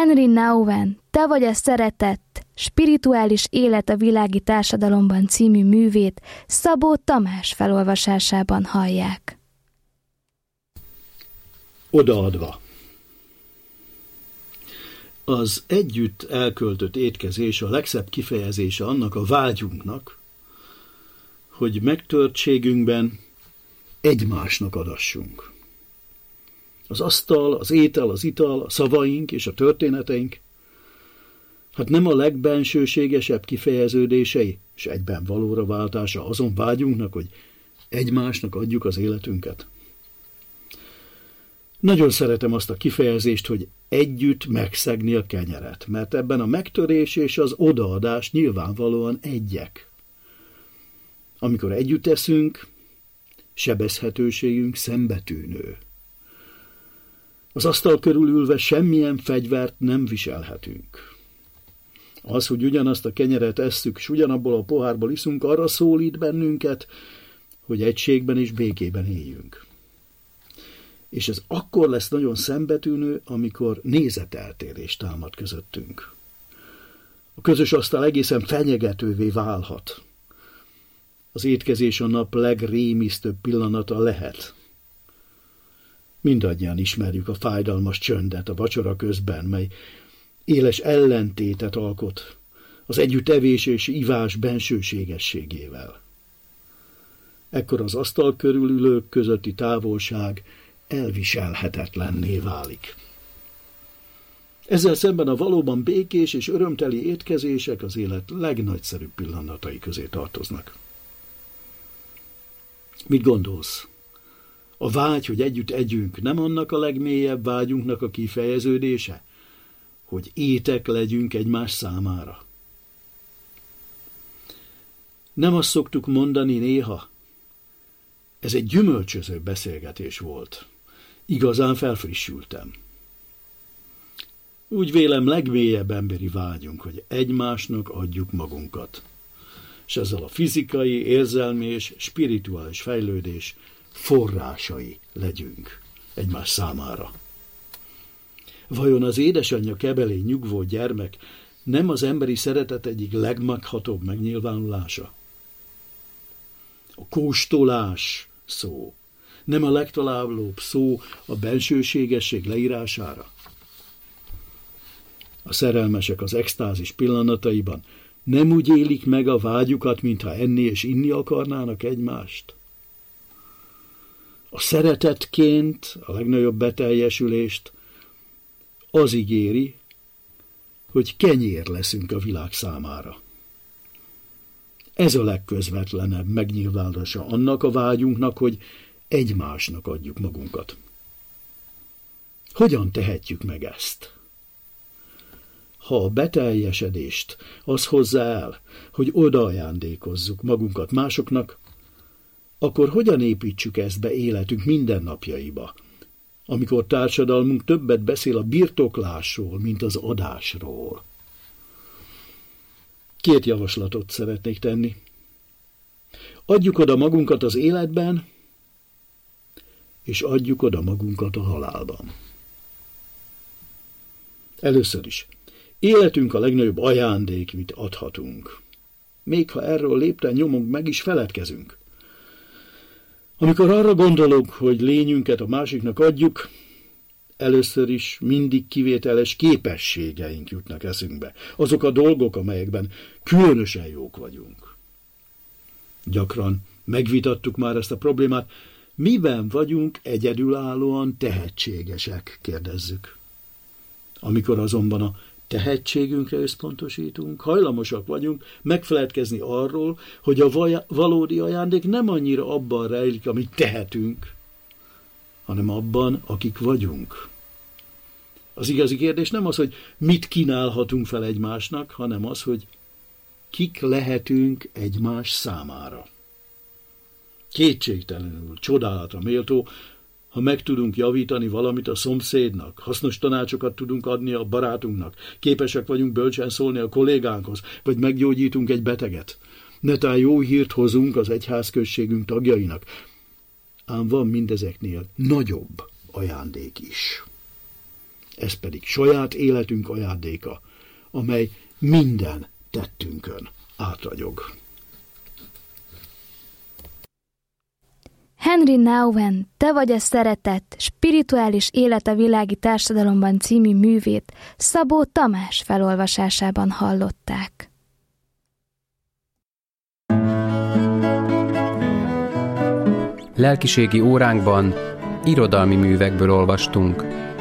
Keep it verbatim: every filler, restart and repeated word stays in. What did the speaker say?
Henry Nouwen, Te vagy a szeretet, spirituális élet a világi társadalomban című művét Szabó Tamás felolvasásában hallják. Odaadva. Az együtt elköltött étkezés a legszebb kifejezése annak a vágyunknak, hogy megtörtségünkben egymásnak adassunk. Az asztal, az étel, az ital, a szavaink és a történeteink, hát nem a legbensőségesebb kifejeződései és egyben valóra váltása azon vágyunknak, hogy egymásnak adjuk az életünket. Nagyon szeretem azt a kifejezést, hogy együtt megszegni a kenyeret, mert ebben a megtörés és az odaadás nyilvánvalóan egyek. Amikor együtt eszünk, sebezhetőségünk szembetűnő. Az asztal körül ülve semmilyen fegyvert nem viselhetünk. Az, hogy ugyanazt a kenyeret esszük, és ugyanabból a pohárból iszunk, arra szólít bennünket, hogy egységben és békében éljünk. És ez akkor lesz nagyon szembetűnő, amikor nézeteltérés támad közöttünk. A közös asztal egészen fenyegetővé válhat. Az étkezés a nap legrémisztőbb pillanata lehet. Mindannyian ismerjük a fájdalmas csöndet a vacsora közben, mely éles ellentétet alkot az együttevés és ivás bensőségességével. Ekkor az asztal körül ülők közötti távolság elviselhetetlenné válik. Ezzel szemben a valóban békés és örömteli étkezések az élet legnagyszerűbb pillanatai közé tartoznak. Mit gondolsz? A vágy, hogy együtt együnk, nem annak a legmélyebb vágyunknak a kifejeződése, hogy étek legyünk egymás számára? Nem azt szoktuk mondani néha? Ez egy gyümölcsöző beszélgetés volt. Igazán felfrissültem. Úgy vélem, legmélyebb emberi vágyunk, hogy egymásnak adjuk magunkat. És ezzel a fizikai, érzelmi és spirituális fejlődés forrásai legyünk egymás számára. Vajon az édesanyja kebelén nyugvó gyermek nem az emberi szeretet egyik legmeghatóbb megnyilvánulása? A kóstolás szó nem a legtalálóbb szó a bensőségesség leírására? A szerelmesek az extázis pillanataiban nem úgy élik meg a vágyukat, mintha enni és inni akarnának egymást? A szeretetként a legnagyobb beteljesülést az ígéri, hogy kenyér leszünk a világ számára. Ez a legközvetlenebb megnyilvánulása annak a vágyunknak, hogy egymásnak adjuk magunkat. Hogyan tehetjük meg ezt? Ha a beteljesedést az hozzá el, hogy odaajándékozzuk magunkat másoknak, akkor hogyan építsük ezt be életünk mindennapjaiba, amikor társadalmunk többet beszél a birtoklásról, mint az adásról? Két javaslatot szeretnék tenni. Adjuk oda magunkat az életben, és adjuk oda magunkat a halálban. Először is, életünk a legnagyobb ajándék, mit adhatunk. Még ha erről lépten nyomunk, meg is feledkezünk. Amikor arra gondolok, hogy lényünket a másiknak adjuk, először is mindig kivételes képességeink jutnak eszünkbe. Azok a dolgok, amelyekben különösen jók vagyunk. Gyakran megvitattuk már ezt a problémát, miben vagyunk egyedülállóan tehetségesek, kérdezzük. Amikor azonban a tehetségünkre összpontosítunk, hajlamosak vagyunk megfeledkezni arról, hogy a valódi ajándék nem annyira abban rejlik, amit tehetünk, hanem abban, akik vagyunk. Az igazi kérdés nem az, hogy mit kínálhatunk fel egymásnak, hanem az, hogy kik lehetünk egymás számára. Kétségtelenül csodálatra méltó, ha meg tudunk javítani valamit a szomszédnak, hasznos tanácsokat tudunk adni a barátunknak, képesek vagyunk bölcsen szólni a kollégánkhoz, vagy meggyógyítunk egy beteget. Netán jó hírt hozunk az egyházközségünk tagjainak. Ám van mindezeknél nagyobb ajándék is. Ez pedig saját életünk ajándéka, amely minden tettünkön átragyog. Henry Nouwen, Te vagy a szeretet, spirituális élet a világi társadalomban című művét Szabó Tamás felolvasásában hallották. Lelkiségi óránkban irodalmi művekből olvastunk.